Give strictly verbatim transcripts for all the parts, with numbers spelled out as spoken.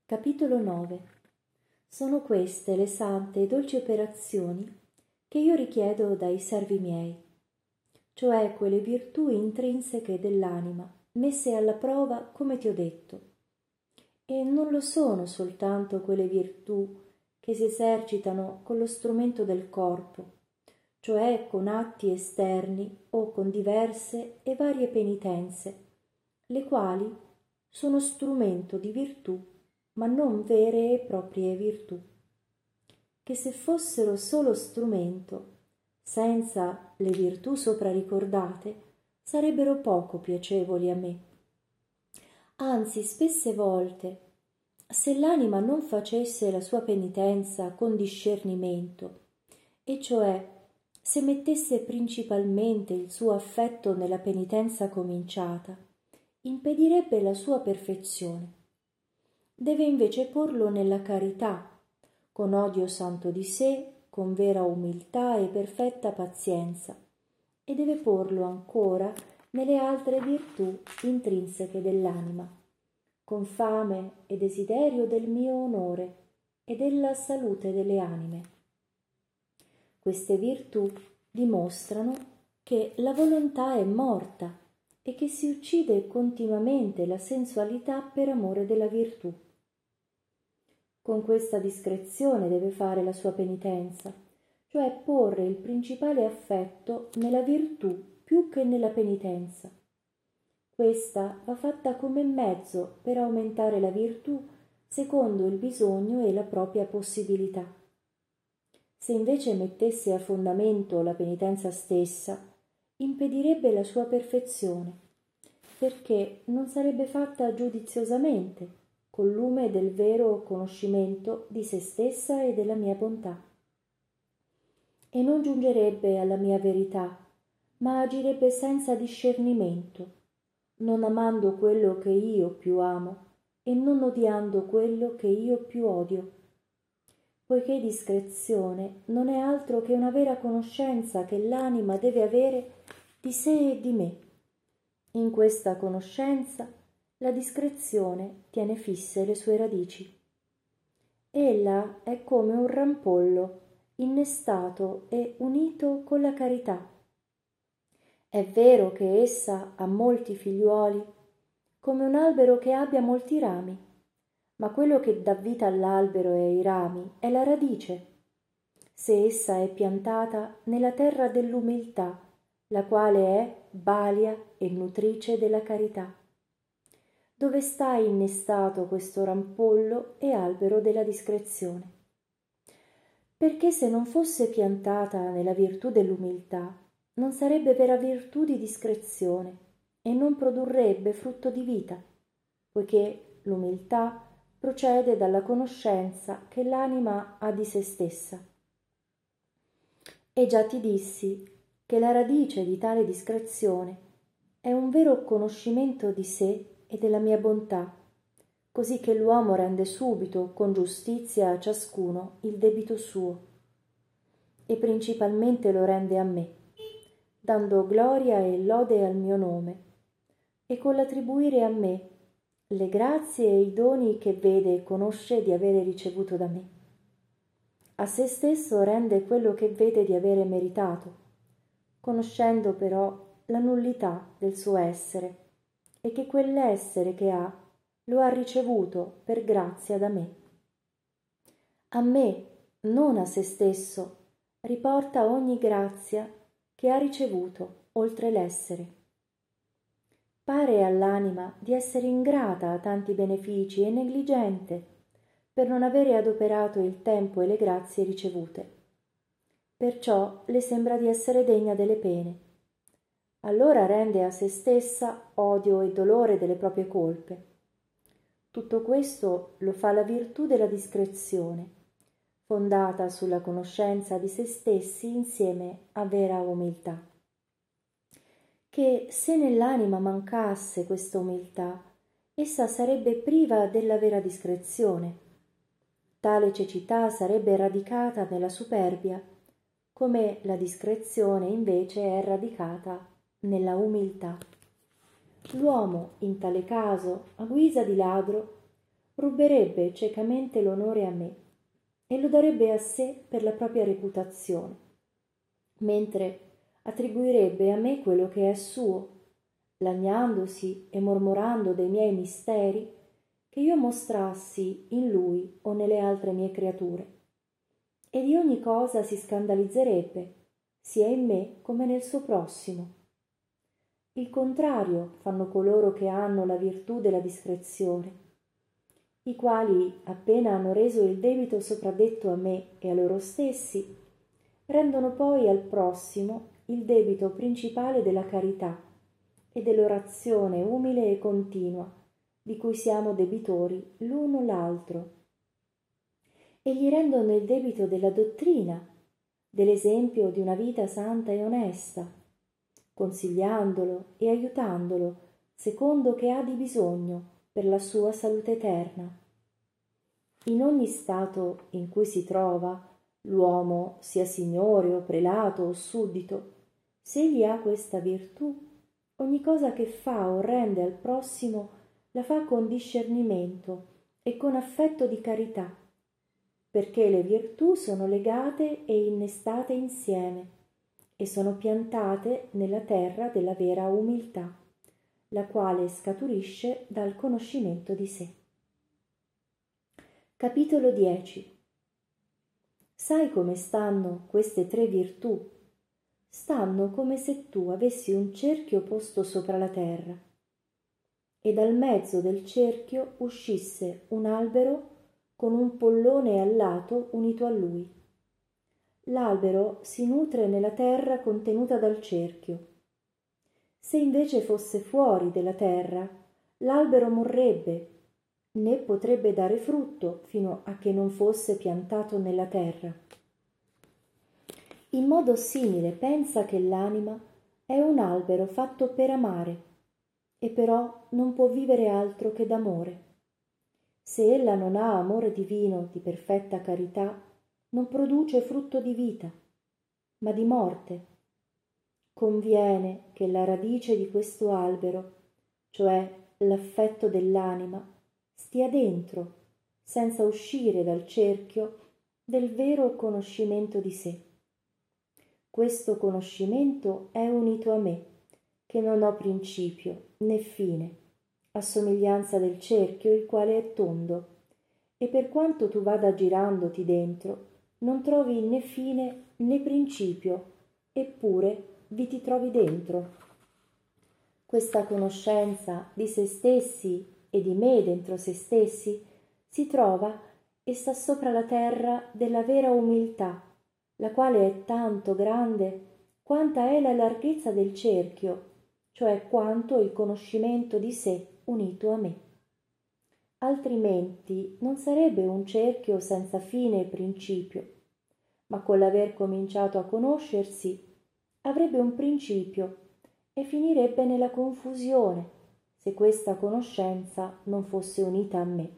Capitolo nove. Sono queste le sante e dolci operazioni che io richiedo dai servi miei, cioè quelle virtù intrinseche dell'anima, messe alla prova come ti ho detto. E non lo sono soltanto quelle virtù che si esercitano con lo strumento del corpo, cioè con atti esterni o con diverse e varie penitenze, le quali sono strumento di virtù, ma non vere e proprie virtù, che se fossero solo strumento, senza le virtù sopra ricordate, sarebbero poco piacevoli a me. Anzi, spesse volte, se l'anima non facesse la sua penitenza con discernimento, e cioè se mettesse principalmente il suo affetto nella penitenza cominciata, impedirebbe la sua perfezione. Deve invece porlo nella carità, con odio santo di sé, con vera umiltà e perfetta pazienza, e deve porlo ancora nelle altre virtù intrinseche dell'anima, con fame e desiderio del mio onore e della salute delle anime. Queste virtù dimostrano che la volontà è morta e che si uccide continuamente la sensualità per amore della virtù. Con questa discrezione deve fare la sua penitenza, cioè porre il principale affetto nella virtù più che nella penitenza. Questa va fatta come mezzo per aumentare la virtù secondo il bisogno e la propria possibilità. Se invece mettesse a fondamento la penitenza stessa, impedirebbe la sua perfezione, perché non sarebbe fatta giudiziosamente, col lume del vero conoscimento di se stessa e della mia bontà. E non giungerebbe alla mia verità, ma agirebbe senza discernimento, non amando quello che io più amo e non odiando quello che io più odio, poiché discrezione non è altro che una vera conoscenza che l'anima deve avere di sé e di me. In questa conoscenza la discrezione tiene fisse le sue radici. Ella è come un rampollo innestato e unito con la carità. È vero che essa ha molti figliuoli, come un albero che abbia molti rami, ma quello che dà vita all'albero e ai rami è la radice, se essa è piantata nella terra dell'umiltà, la quale è balia e nutrice della carità. Dove sta innestato questo rampollo e albero della discrezione? Perché se non fosse piantata nella virtù dell'umiltà, non sarebbe vera virtù di discrezione e non produrrebbe frutto di vita, poiché l'umiltà procede dalla conoscenza che l'anima ha di se stessa. E già ti dissi che la radice di tale discrezione è un vero conoscimento di sé e della mia bontà, così che l'uomo rende subito con giustizia a ciascuno il debito suo, e principalmente lo rende a me, dando gloria e lode al mio nome, e con l'attribuire a me le grazie e i doni che vede e conosce di avere ricevuto da me. A se stesso rende quello che vede di avere meritato, conoscendo però la nullità del suo essere, e che quell'essere che ha lo ha ricevuto per grazia da me. A me, non a se stesso, riporta ogni grazia che ha ricevuto oltre l'essere. Pare all'anima di essere ingrata a tanti benefici e negligente per non avere adoperato il tempo e le grazie ricevute. Perciò le sembra di essere degna delle pene. Allora rende a se stessa odio e dolore delle proprie colpe. Tutto questo lo fa la virtù della discrezione, fondata sulla conoscenza di se stessi insieme a vera umiltà. Che se nell'anima mancasse questa umiltà, essa sarebbe priva della vera discrezione. Tale cecità sarebbe radicata nella superbia, come la discrezione invece è radicata nella umiltà. L'uomo, in tale caso, a guisa di ladro, ruberebbe ciecamente l'onore a me e lo darebbe a sé per la propria reputazione, mentre attribuirebbe a me quello che è suo, lagnandosi e mormorando dei miei misteri che io mostrassi in lui o nelle altre mie creature, e di ogni cosa si scandalizzerebbe, sia in me come nel suo prossimo. Il contrario fanno coloro che hanno la virtù della discrezione, i quali, appena hanno reso il debito sopradetto a me e a loro stessi, rendono poi al prossimo il debito principale della carità e dell'orazione umile e continua, di cui siamo debitori l'uno l'altro, e gli rendono il debito della dottrina, dell'esempio di una vita santa e onesta, consigliandolo e aiutandolo secondo che ha di bisogno per la sua salute eterna. In ogni stato in cui si trova, l'uomo, sia signore o prelato o suddito, se egli ha questa virtù, ogni cosa che fa o rende al prossimo la fa con discernimento e con affetto di carità, perché le virtù sono legate e innestate insieme e sono piantate nella terra della vera umiltà, la quale scaturisce dal conoscimento di sé. Capitolo dieci. Sai come stanno queste tre virtù? Stanno come se tu avessi un cerchio posto sopra la terra, e dal mezzo del cerchio uscisse un albero con un pollone al lato unito a lui. L'albero si nutre nella terra contenuta dal cerchio. Se invece fosse fuori della terra, l'albero morrebbe, né potrebbe dare frutto fino a che non fosse piantato nella terra. In modo simile pensa che l'anima è un albero fatto per amare, e però non può vivere altro che d'amore. Se ella non ha amore divino di perfetta carità, non produce frutto di vita, ma di morte. Conviene che la radice di questo albero, cioè l'affetto dell'anima, stia dentro, senza uscire dal cerchio del vero conoscimento di sé. Questo conoscimento è unito a me, che non ho principio né fine, a somiglianza del cerchio, il quale è tondo, e per quanto tu vada girandoti dentro, non trovi né fine né principio, eppure vi ti trovi dentro. Questa conoscenza di se stessi e di me dentro se stessi si trova e sta sopra la terra della vera umiltà, la quale è tanto grande quanta è la larghezza del cerchio, cioè quanto il conoscimento di sé unito a me. Altrimenti non sarebbe un cerchio senza fine e principio, ma con l'aver cominciato a conoscersi avrebbe un principio e finirebbe nella confusione se questa conoscenza non fosse unita a me.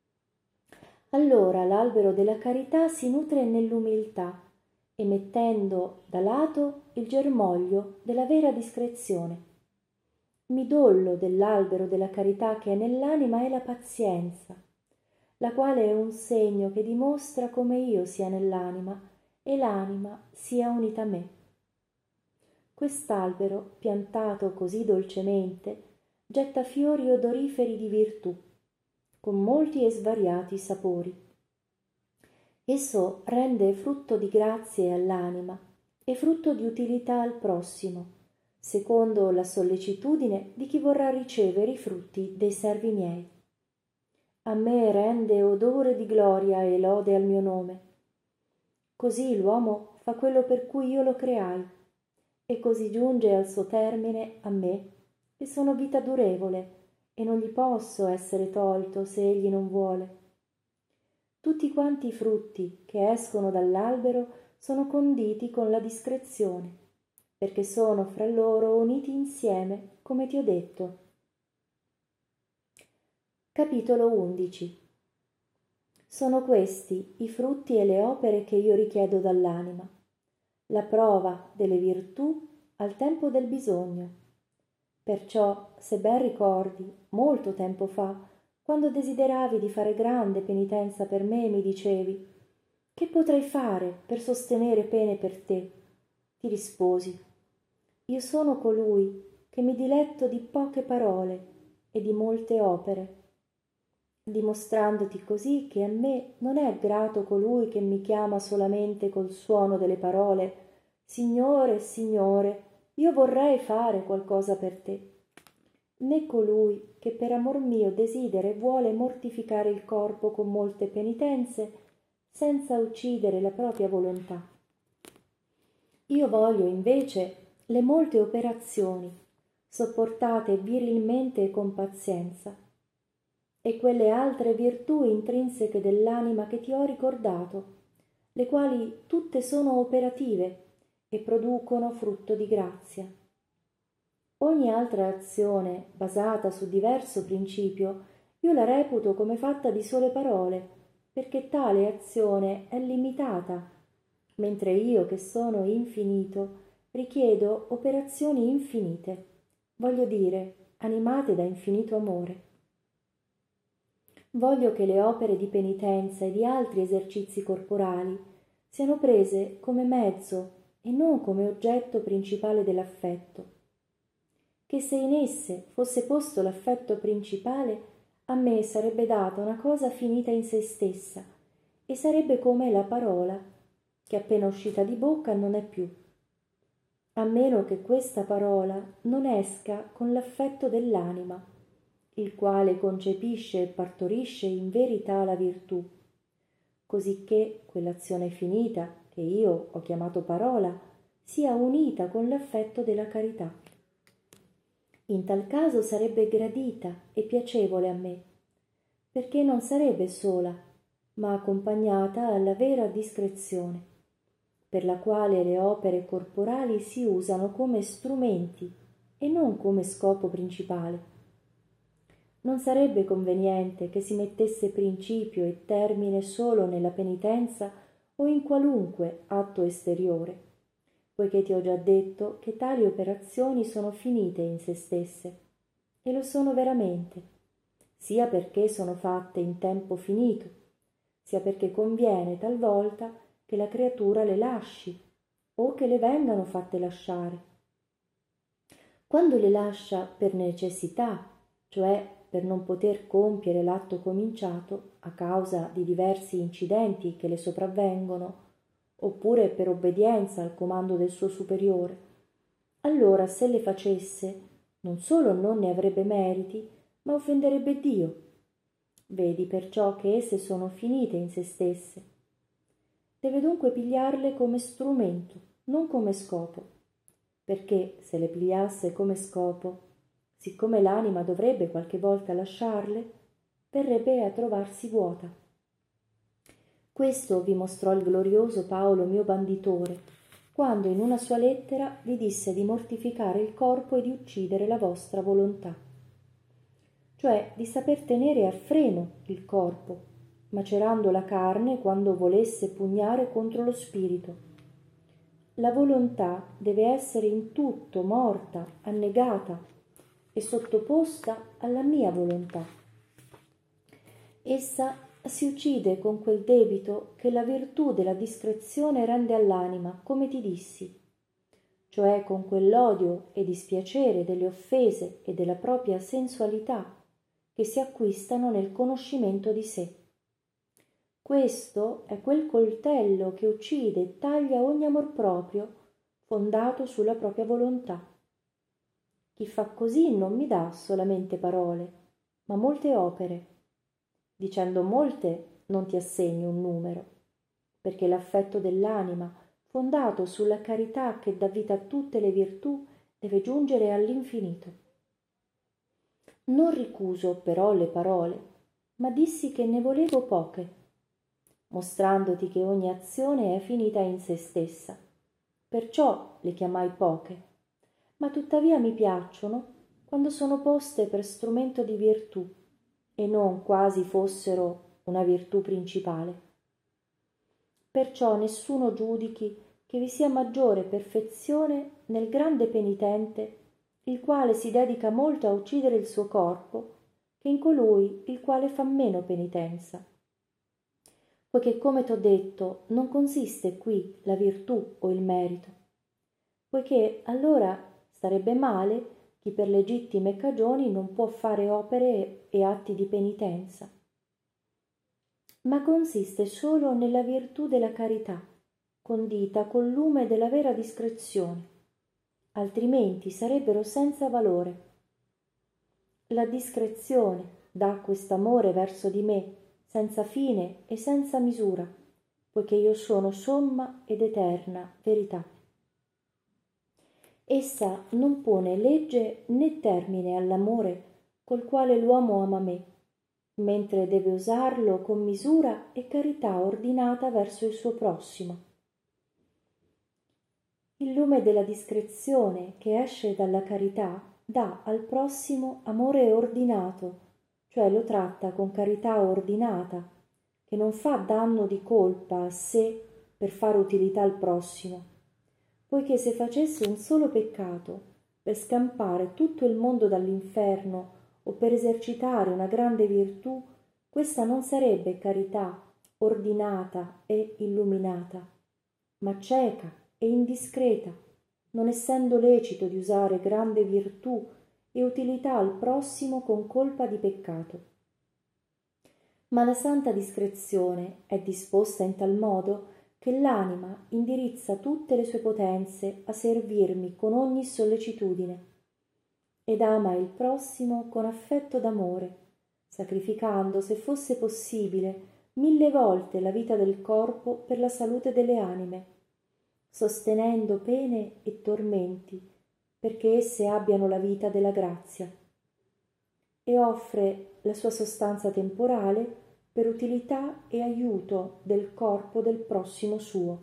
Allora l'albero della carità si nutre nell'umiltà, emettendo da lato il germoglio della vera discrezione. Midollo dell'albero della carità che è nell'anima è la pazienza, la quale è un segno che dimostra come io sia nell'anima e l'anima sia unita a me. Quest'albero, piantato così dolcemente, getta fiori odoriferi di virtù, con molti e svariati sapori. Esso rende frutto di grazie all'anima e frutto di utilità al prossimo, secondo la sollecitudine di chi vorrà ricevere i frutti dei servi miei. A me rende odore di gloria e lode al mio nome. Così l'uomo fa quello per cui io lo creai, e così giunge al suo termine a me, e sono vita durevole, e non gli posso essere tolto se egli non vuole. Tutti quanti i frutti che escono dall'albero sono conditi con la discrezione, perché sono fra loro uniti insieme, come ti ho detto. Capitolo undici. Sono questi i frutti e le opere che io richiedo dall'anima, la prova delle virtù al tempo del bisogno. Perciò, se ben ricordi, molto tempo fa, quando desideravi di fare grande penitenza per me, mi dicevi: che potrei fare per sostenere pene per te? Ti risposi: io sono colui che mi diletto di poche parole e di molte opere, dimostrandoti così che a me non è grato colui che mi chiama solamente col suono delle parole: Signore, Signore, io vorrei fare qualcosa per te, né colui che per amor mio desidera e vuole mortificare il corpo con molte penitenze senza uccidere la propria volontà. Io voglio invece le molte operazioni sopportate virilmente e con pazienza, e quelle altre virtù intrinseche dell'anima che ti ho ricordato, le quali tutte sono operative e producono frutto di grazia. Ogni altra azione basata su diverso principio io la reputo come fatta di sole parole, perché tale azione è limitata, mentre io, che sono infinito, richiedo operazioni infinite, voglio dire, animate da infinito amore. Voglio che le opere di penitenza e di altri esercizi corporali siano prese come mezzo e non come oggetto principale dell'affetto, che se in esse fosse posto l'affetto principale, a me sarebbe data una cosa finita in se stessa e sarebbe come la parola, che appena uscita di bocca non è più, a meno che questa parola non esca con l'affetto dell'anima, il quale concepisce e partorisce in verità la virtù, cosicché quell'azione finita, che io ho chiamato parola, sia unita con l'affetto della carità. In tal caso sarebbe gradita e piacevole a me, perché non sarebbe sola, ma accompagnata alla vera discrezione, per la quale le opere corporali si usano come strumenti e non come scopo principale. Non sarebbe conveniente che si mettesse principio e termine solo nella penitenza o in qualunque atto esteriore, poiché ti ho già detto che tali operazioni sono finite in se stesse, e lo sono veramente, sia perché sono fatte in tempo finito, sia perché conviene talvolta che la creatura le lasci o che le vengano fatte lasciare. Quando le lascia per necessità, cioè per non poter compiere l'atto cominciato a causa di diversi incidenti che le sopravvengono, oppure per obbedienza al comando del suo superiore, allora se le facesse non solo non ne avrebbe meriti, ma offenderebbe Dio. Vedi perciò che esse sono finite in se stesse. Deve dunque pigliarle come strumento, non come scopo, perché se le pigliasse come scopo, siccome l'anima dovrebbe qualche volta lasciarle, verrebbe a trovarsi vuota. Questo vi mostrò il glorioso Paolo mio banditore, quando in una sua lettera vi disse di mortificare il corpo e di uccidere la vostra volontà, cioè di saper tenere a freno il corpo, macerando la carne quando volesse pugnare contro lo spirito. La volontà deve essere in tutto morta, annegata e sottoposta alla mia volontà. Essa si uccide con quel debito che la virtù della discrezione rende all'anima, come ti dissi, cioè con quell'odio e dispiacere delle offese e della propria sensualità che si acquistano nel conoscimento di sé. Questo è quel coltello che uccide e taglia ogni amor proprio fondato sulla propria volontà. Chi fa così non mi dà solamente parole, ma molte opere. Dicendo molte non ti assegno un numero, perché l'affetto dell'anima, fondato sulla carità che dà vita a tutte le virtù, deve giungere all'infinito. Non ricuso però le parole, ma dissi che ne volevo poche, mostrandoti che ogni azione è finita in se stessa. Perciò le chiamai poche, ma tuttavia mi piacciono quando sono poste per strumento di virtù e non quasi fossero una virtù principale. Perciò nessuno giudichi che vi sia maggiore perfezione nel grande penitente, il quale si dedica molto a uccidere il suo corpo, che in colui il quale fa meno penitenza. Poiché, come t'ho detto, non consiste qui la virtù o il merito, poiché allora starebbe male chi per legittime cagioni non può fare opere e atti di penitenza, ma consiste solo nella virtù della carità, condita col lume della vera discrezione, altrimenti sarebbero senza valore. La discrezione dà quest'amore verso di me senza fine e senza misura, poiché io sono somma ed eterna verità. Essa non pone legge né termine all'amore col quale l'uomo ama me, mentre deve usarlo con misura e carità ordinata verso il suo prossimo. Il lume della discrezione che esce dalla carità dà al prossimo amore ordinato, cioè lo tratta con carità ordinata, che non fa danno di colpa a sé per fare utilità al prossimo, poiché se facesse un solo peccato per scampare tutto il mondo dall'inferno o per esercitare una grande virtù, questa non sarebbe carità ordinata e illuminata, ma cieca e indiscreta, non essendo lecito di usare grande virtù e utilità al prossimo con colpa di peccato. Ma la santa discrezione è disposta in tal modo che l'anima indirizza tutte le sue potenze a servirmi con ogni sollecitudine ed ama il prossimo con affetto d'amore, sacrificando, se fosse possibile, mille volte la vita del corpo per la salute delle anime, sostenendo pene e tormenti perché esse abbiano la vita della grazia, e offre la sua sostanza temporale per utilità e aiuto del corpo del prossimo suo.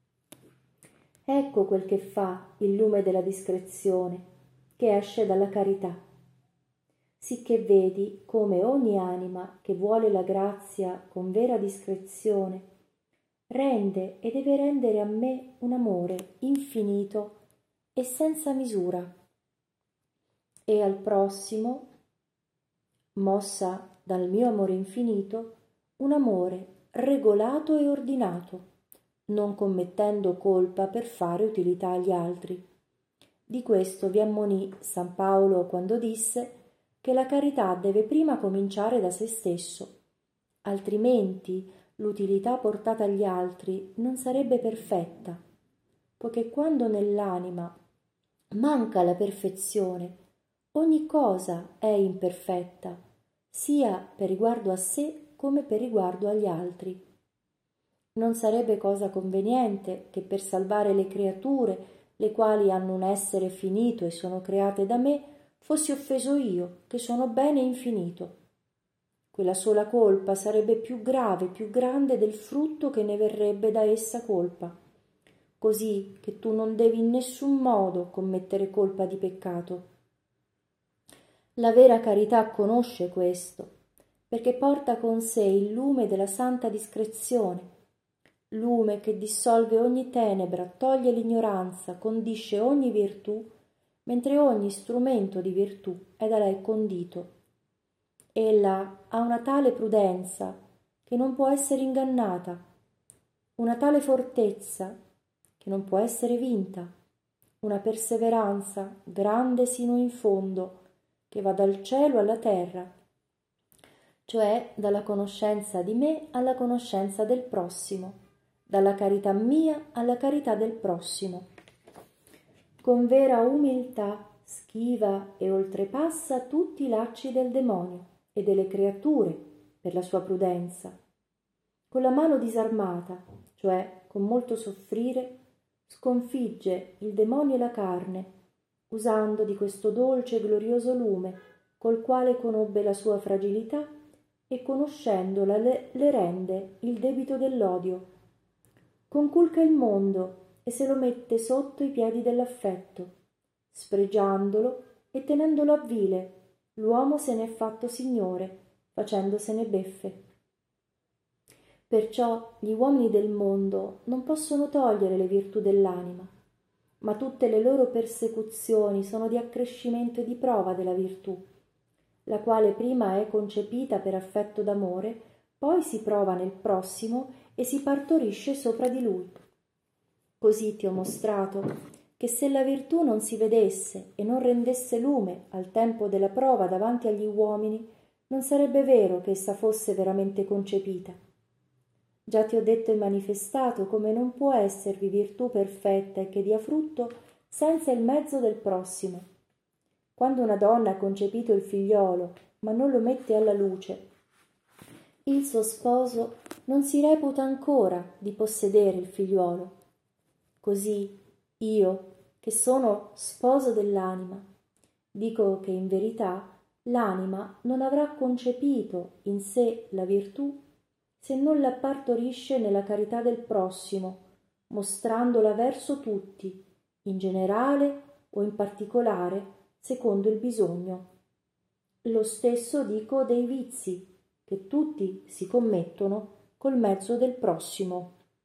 Ecco quel che fa il lume della discrezione, che esce dalla carità, sicché vedi come ogni anima che vuole la grazia con vera discrezione rende e deve rendere a me un amore infinito e senza misura, e al prossimo, mossa dal mio amore infinito, un amore regolato e ordinato, non commettendo colpa per fare utilità agli altri. Di questo vi ammonì San Paolo quando disse che la carità deve prima cominciare da se stesso, altrimenti l'utilità portata agli altri non sarebbe perfetta, poiché quando nell'anima manca la perfezione, ogni cosa è imperfetta, sia per riguardo a sé come per riguardo agli altri. Non sarebbe cosa conveniente che per salvare le creature, le quali hanno un essere finito e sono create da me, fossi offeso io, che sono bene infinito. Quella sola colpa sarebbe più grave, più grande del frutto che ne verrebbe da essa colpa, così che tu non devi in nessun modo commettere colpa di peccato. La vera carità conosce questo, perché porta con sé il lume della santa discrezione, lume che dissolve ogni tenebra, toglie l'ignoranza, condisce ogni virtù, mentre ogni strumento di virtù è da lei condito. Ella ha una tale prudenza che non può essere ingannata, una tale fortezza che non può essere vinta, una perseveranza grande sino in fondo, che va dal cielo alla terra, cioè dalla conoscenza di me alla conoscenza del prossimo, dalla carità mia alla carità del prossimo. Con vera umiltà schiva e oltrepassa tutti i lacci del demonio e delle creature per la sua prudenza. Con la mano disarmata, cioè con molto soffrire, sconfigge il demonio e la carne, usando di questo dolce e glorioso lume col quale conobbe la sua fragilità e conoscendola le, le rende il debito dell'odio. Conculca il mondo e se lo mette sotto i piedi dell'affetto. Spregiandolo e tenendolo a vile, l'uomo se ne è fatto signore, facendosene beffe. Perciò gli uomini del mondo non possono togliere le virtù dell'anima, ma tutte le loro persecuzioni sono di accrescimento e di prova della virtù, la quale prima è concepita per affetto d'amore, poi si prova nel prossimo e si partorisce sopra di lui. Così ti ho mostrato che se la virtù non si vedesse e non rendesse lume al tempo della prova davanti agli uomini, non sarebbe vero che essa fosse veramente concepita. Già ti ho detto e manifestato come non può esservi virtù perfetta e che dia frutto senza il mezzo del prossimo. Quando una donna ha concepito il figliolo, ma non lo mette alla luce, il suo sposo non si reputa ancora di possedere il figliuolo. Così io, che sono sposo dell'anima, dico che in verità l'anima non avrà concepito in sé la virtù se non la partorisce nella carità del prossimo, mostrandola verso tutti, in generale o in particolare, secondo il bisogno. Lo stesso dico dei vizi, che tutti si commettono col mezzo del prossimo.